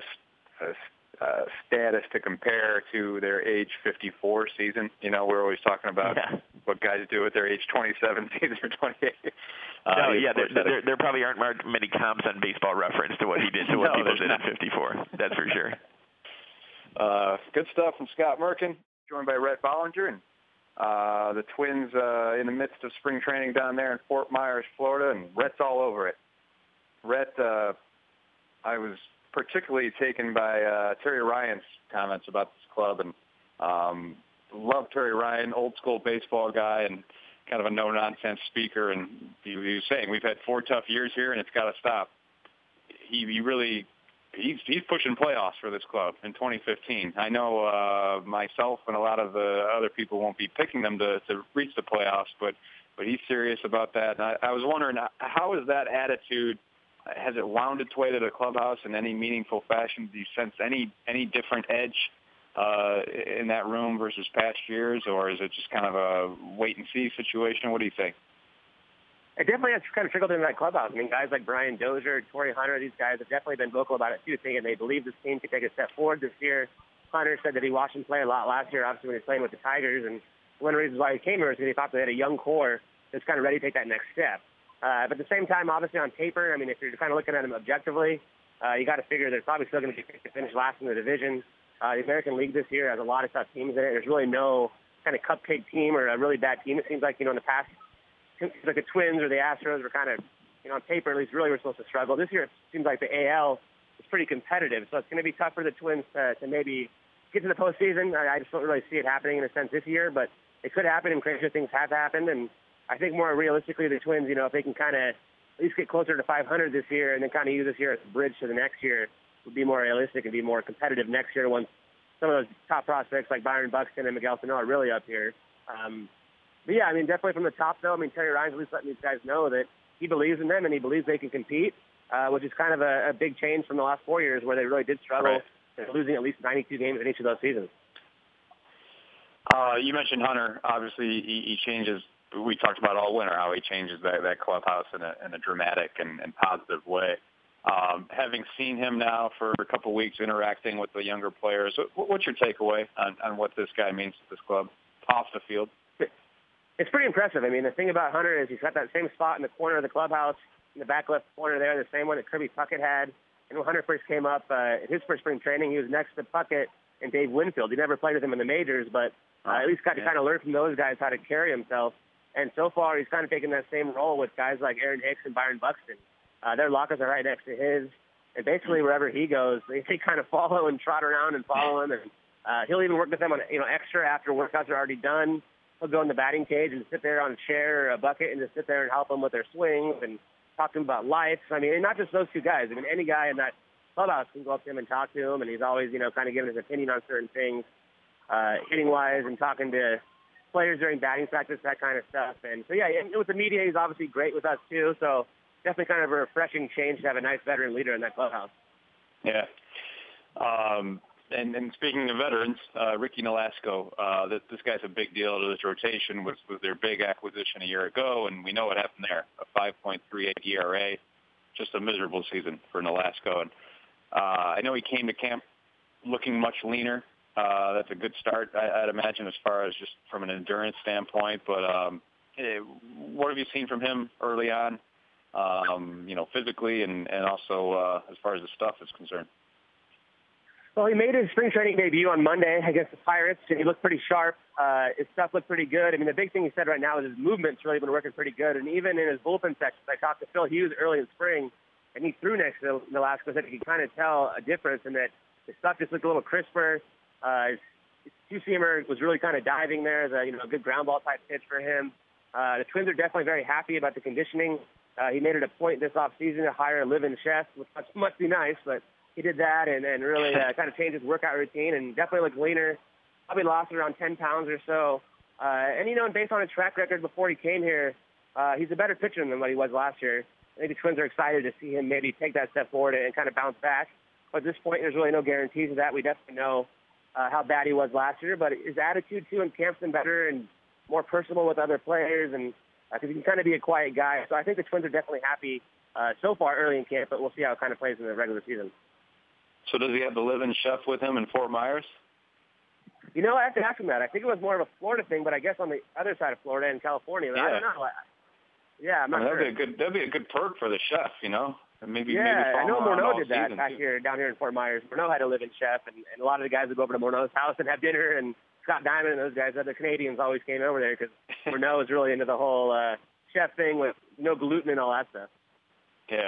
status to compare to their age 54 season. We're always talking about what guys do at their age 27 season or 28. There probably aren't many comps on Baseball Reference to what he did, to what people did at 54. That's for sure. Good stuff from Scott Merkin, joined by Rhett Bollinger, and the Twins in the midst of spring training down there in Fort Myers, Florida, and Rhett's all over it. Rhett, I was particularly taken by Terry Ryan's comments about this club, and love Terry Ryan, old school baseball guy, and kind of a no-nonsense speaker. And he was saying, we've had 4 tough years here, and it's got to stop. He's pushing playoffs for this club in 2015. I know myself and a lot of the other people won't be picking them to reach the playoffs, but he's serious about that. And I was wondering, how is that attitude? Has it wound its way to the clubhouse in any meaningful fashion? Do you sense any different edge in that room versus past years, or is it just kind of a wait-and-see situation? What do you think? It definitely has kind of trickled into that clubhouse. I mean, guys like Brian Dozier, Torrey Hunter, these guys have definitely been vocal about it too, saying they believe this team can take a step forward this year. Hunter said that he watched him play a lot last year, obviously when he was playing with the Tigers, and one of the reasons why he came here is because he thought they had a young core that's kind of ready to take that next step. But at the same time, obviously on paper, I mean, if you're kind of looking at him objectively, you got to figure they're probably still going to finish last in the division. The American League this year has a lot of tough teams in it. There's really no kind of cupcake team or a really bad team. It seems like, in the past, like the Twins or the Astros were kind of, on paper at least, really were supposed to struggle. This year it seems like the AL is pretty competitive, so it's going to be tough for the Twins to maybe get to the postseason. I just don't really see it happening in a sense this year, but it could happen, and crazier things have happened. And I think more realistically, the Twins, if they can kind of at least get closer to 500 this year and then kind of use this year as a bridge to the next year, would be more realistic and be more competitive next year once some of those top prospects like Byron Buxton and Miguel Sano are really up here. But yeah, I mean, definitely from the top, though, I mean, Terry Ryan's at least letting these guys know that he believes in them and he believes they can compete, which is kind of a big change from the last 4 years where they really did struggle, losing at least 92 games in each of those seasons. You mentioned Hunter. Obviously, he changes. We talked about all winter how he changes that clubhouse in a dramatic and positive way. Having seen him now for a couple of weeks interacting with the younger players, what's your takeaway on what this guy means to this club off the field? It's pretty impressive. I mean, the thing about Hunter is he's got that same spot in the corner of the clubhouse, in the back left corner there, the same one that Kirby Puckett had. And when Hunter first came up, his first spring training, he was next to Puckett and Dave Winfield. He never played with him in the majors, but at least got to kind of learn from those guys how to carry himself. And so far, he's kind of taken that same role with guys like Aaron Hicks and Byron Buxton. Their lockers are right next to his. And basically, wherever he goes, they kind of follow and trot around and follow him. And he'll even work with them on, extra after workouts are already done. He'll go in the batting cage and sit there on a chair or a bucket and just sit there and help them with their swings and talk to them about life. I mean, not just those two guys. I mean, any guy in that clubhouse can go up to him and talk to him, and he's always, kind of giving his opinion on certain things, hitting-wise and talking to players during batting practice, that kind of stuff. And so, yeah, and with the media, he's obviously great with us, too. So definitely kind of a refreshing change to have a nice veteran leader in that clubhouse. Yeah. And speaking of veterans, Ricky Nolasco, this guy's a big deal to this rotation with their big acquisition a year ago, and we know what happened there, a 5.38 ERA, just a miserable season for Nolasco. And I know he came to camp looking much leaner. That's a good start, I'd imagine, as far as just from an endurance standpoint. But what have you seen from him early on, physically and also as far as the stuff is concerned? Well, he made his spring training debut on Monday against the Pirates, and he looked pretty sharp. His stuff looked pretty good. I mean, the big thing he said right now is his movement's really been working pretty good. And even in his bullpen sections, I talked to Phil Hughes early in spring, and he threw next to Nolasco, said he could kind of tell a difference in that his stuff just looked a little crisper. His two-seamer was really kind of diving there as a good ground ball type pitch for him. The Twins are definitely very happy about the conditioning. He made it a point this offseason to hire a live-in chef, which must be nice, but he did that and really kind of changed his workout routine and definitely looked leaner. Probably lost around 10 pounds or so. And based on his track record before he came here, he's a better pitcher than what he was last year. I think the Twins are excited to see him maybe take that step forward and kind of bounce back. But at this point, there's really no guarantees of that. We definitely know how bad he was last year. But his attitude, too, in camp's been better and more personal with other players, and because he can kind of be a quiet guy. So I think the Twins are definitely happy so far early in camp, but we'll see how it kind of plays in the regular season. So does he have the live-in chef with him in Fort Myers? I have to ask him that. I think it was more of a Florida thing, but I guess on the other side of Florida in California. Yeah. I don't know. I'm not sure. That'd be a good perk for the chef, And maybe I know Morneau did that down here in Fort Myers. Morneau had a live-in chef, and a lot of the guys would go over to Morneau's house and have dinner, and Scott Diamond and those guys, other Canadians, always came over there because Morneau is really into the whole chef thing with no gluten and all that stuff. Yeah.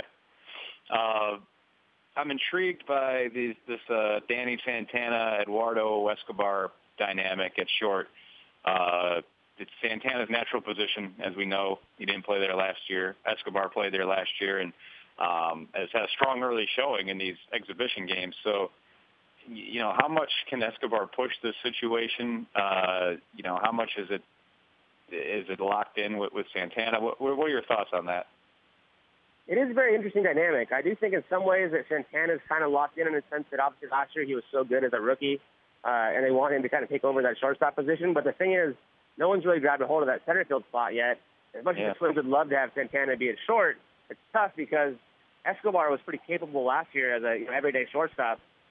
I'm intrigued by this Danny Santana, Eduardo Escobar dynamic at short. It's Santana's natural position, as we know. He didn't play there last year. Escobar played there last year and has had a strong early showing in these exhibition games. So, how much can Escobar push this situation? How much is it locked in with Santana? What are your thoughts on that? It is a very interesting dynamic. I do think in some ways that Santana's kind of locked in the sense that obviously last year he was so good as a rookie, and they want him to kind of take over that shortstop position. But the thing is, no one's really grabbed a hold of that center field spot yet. As much as the Twins would love to have Santana be at short, it's tough because Escobar was pretty capable last year as a everyday shortstop.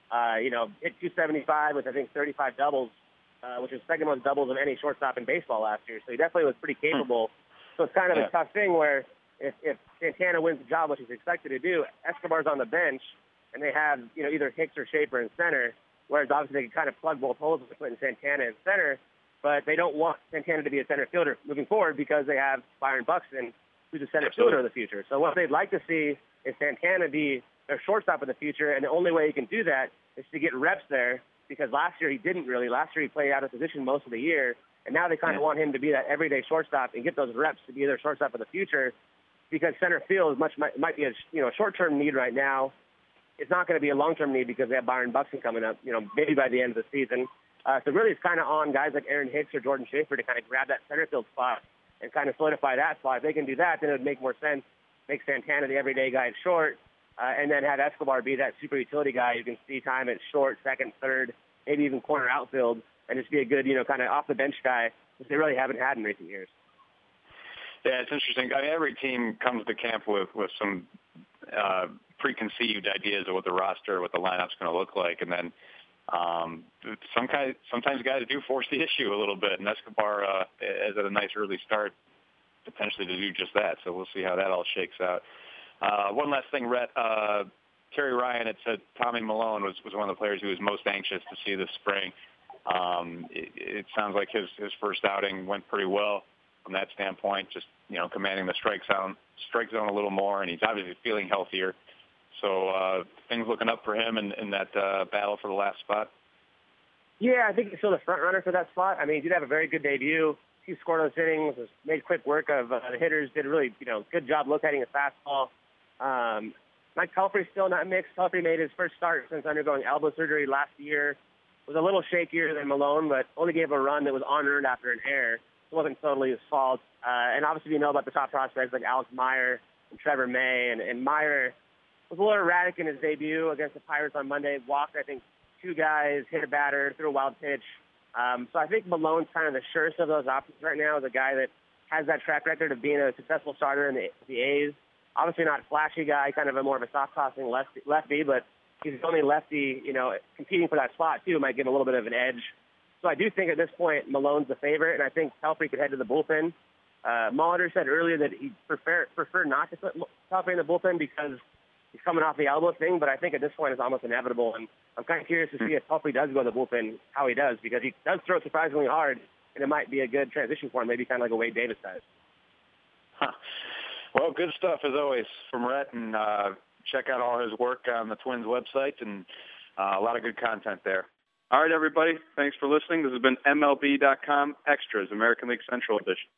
Hit 275 with, I think, 35 doubles, which is second most doubles of any shortstop in baseball last year. So he definitely was pretty capable. So it's kind of a tough thing where if Santana wins the job, which he's expected to do, Escobar's on the bench, and they have, either Hicks or Schaefer in center, whereas obviously they can kind of plug both holes with putting Santana in center, but they don't want Santana to be a center fielder moving forward because they have Byron Buxton, who's a center fielder of the future. So what they'd like to see is Santana be their shortstop of the future, and the only way he can do that is to get reps there, because last year he didn't really. Last year he played out of position most of the year, and now they kind of want him to be that everyday shortstop and get those reps to be their shortstop of the future, because center field might be a short-term need right now. It's not going to be a long-term need because they have Byron Buxton coming up, maybe by the end of the season. So really it's kind of on guys like Aaron Hicks or Jordan Schaefer to kind of grab that center field spot and kind of solidify that spot. If they can do that, then it would make more sense. Make Santana the everyday guy at short, and then have Escobar be that super utility guy who can see time at short, second, third, maybe even corner outfield, and just be a good, kind of off-the-bench guy, which they really haven't had in recent years. Yeah, it's interesting. I mean, every team comes to camp with some preconceived ideas of what the roster, what the lineup's going to look like, and then sometimes guys do force the issue a little bit, and Escobar has had a nice early start potentially to do just that, so we'll see how that all shakes out. One last thing, Rhett. Terry Ryan had said Tommy Milone was one of the players who was most anxious to see this spring. It sounds like his first outing went pretty well from that standpoint, just, commanding the strike zone a little more, and he's obviously feeling healthier. So things looking up for him in that battle for the last spot. Yeah, I think he's still the front runner for that spot. I mean, he did have a very good debut. He scored those innings, made quick work of the hitters, did a really, good job locating his fastball. Mike Pelfrey's still not mixed. Pelfrey made his first start since undergoing elbow surgery last year. It was a little shakier than Milone, but only gave a run that was unearned after an error. It wasn't totally his fault. And obviously we know about the top prospects like Alex Meyer and Trevor May. And Meyer was a little erratic in his debut against the Pirates on Monday. Walked, I think, 2 guys, hit a batter, threw a wild pitch. So I think Malone's kind of the surest of those options right now, as a guy that has that track record of being a successful starter in the A's. Obviously not a flashy guy, kind of a more of a soft-tossing lefty, but he's the only lefty, competing for that spot, too, might give a little bit of an edge. So I do think at this point Malone's the favorite, and I think Pelfrey could head to the bullpen. Molitor said earlier that he'd prefer not to put Pelfrey in the bullpen because he's coming off the elbow thing, but I think at this point it's almost inevitable, and I'm kind of curious to see if Pelfrey does go to the bullpen, how he does, because he does throw surprisingly hard, and it might be a good transition for him, maybe kind of like a Wade Davis size. Huh. Well, good stuff as always from Rhett, and check out all his work on the Twins website, and a lot of good content there. All right, everybody. Thanks for listening. This has been MLB.com Extras, American League Central Edition.